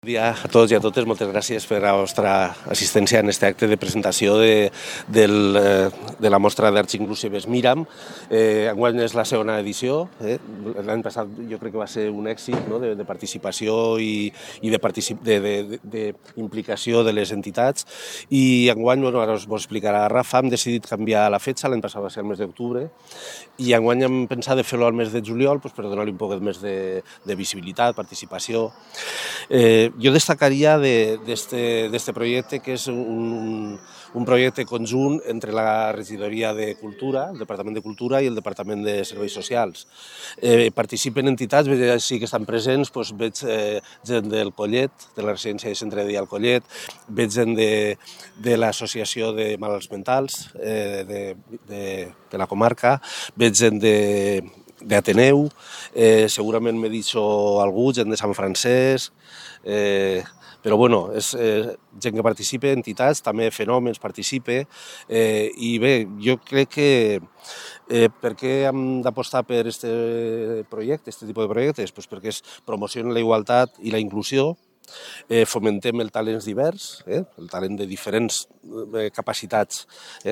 Bon dia a tots i a totes, moltes gràcies per la vostra assistència en aquest acte de presentació de la mostra d'arts inclusives Miram. Enguany és la segona edició. L'any passat jo crec que va ser un èxit, no?, de participació i d'implicació de les entitats. I enguany, ara us ho explicarà Rafa, hem decidit canviar la fetge. L'any passat va ser el mes d'octubre i enguany hem pensat de fer-lo al mes de juliol per donar-li un poc més de visibilitat, participació. Jo destacaria d'este projecte que és un projecte conjunt entre la Regidoria de Cultura, el Departament de Cultura i el Departament de Serveis Socials. Participen entitats, veig així que estan presents, veig gent del Collet, de la residència de centre de dia al Collet, veig gent de l'Associació de Malalts Mentals de la comarca, veig gent d'Ateneu, segurament m'he dit algú, gent de Sant Francesc, però bueno, és gent que participa, entitats, també fenòmens participa, i bé, jo crec que per què hem d'apostar per aquest projecte, aquest tipus de projectes? Perquè es promociona la igualtat i la inclusió, fomentem el talent divers, el talent de diferents capacitats,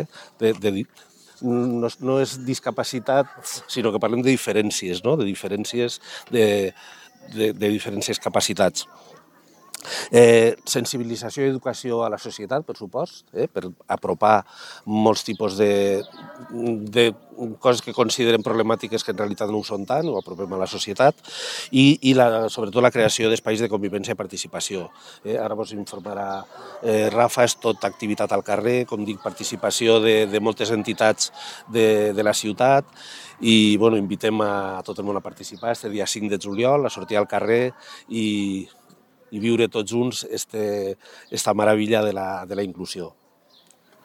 no és discapacitat, sinó que parlem de diferències, no?, de diferències de diferents capacitats. Sensibilització i educació a la societat, per supost, per apropar molts tipus de coses que consideren problemàtiques que en realitat no ho són tant, ho apropem a la societat, i sobretot la creació d'espais de convivència i participació. Ara vos informarà Rafa, és tot activitat al carrer, com dic, participació de moltes entitats de la ciutat, i invitem a tot el món a participar este dia 5 de juliol, a sortir al carrer i viure tots junts esta meravella de la inclusió.